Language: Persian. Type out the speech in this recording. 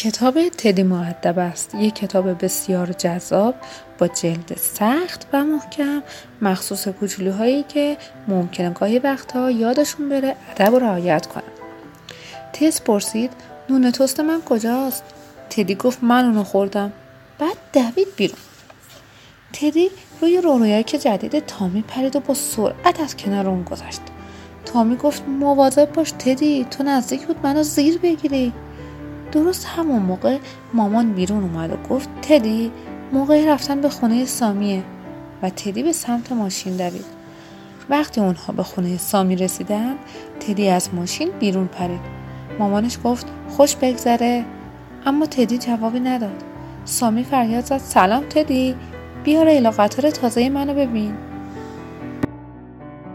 کتاب تدی مؤدب است. یک کتاب بسیار جذاب با جلد سخت و محکم، مخصوص کوچولوهایی که ممکنه گاهی وقتها یادشون بره ادب و رعایت کنن. تس پرسید نون توست من کجاست؟ تدی گفت من اونو خوردم. بعد دوید بیرون. تدی روی رویاک جدید تامی پرید و با سرعت از کنار اون گذشت. تامی گفت مواظب باش تدی، تو نزدیک بود منو زیر بگیری. درست همون موقع مامان بیرون اومد و گفت تدی موقع رفتن به خونه سامیه و تدی به سمت ماشین دوید. وقتی اونها به خونه سامی رسیدن تدی از ماشین بیرون پرید. مامانش گفت خوش بگذره، اما تدی جوابی نداد. سامی فریاد زد سلام تدی، بیا ریل و قطار تازه منو ببین.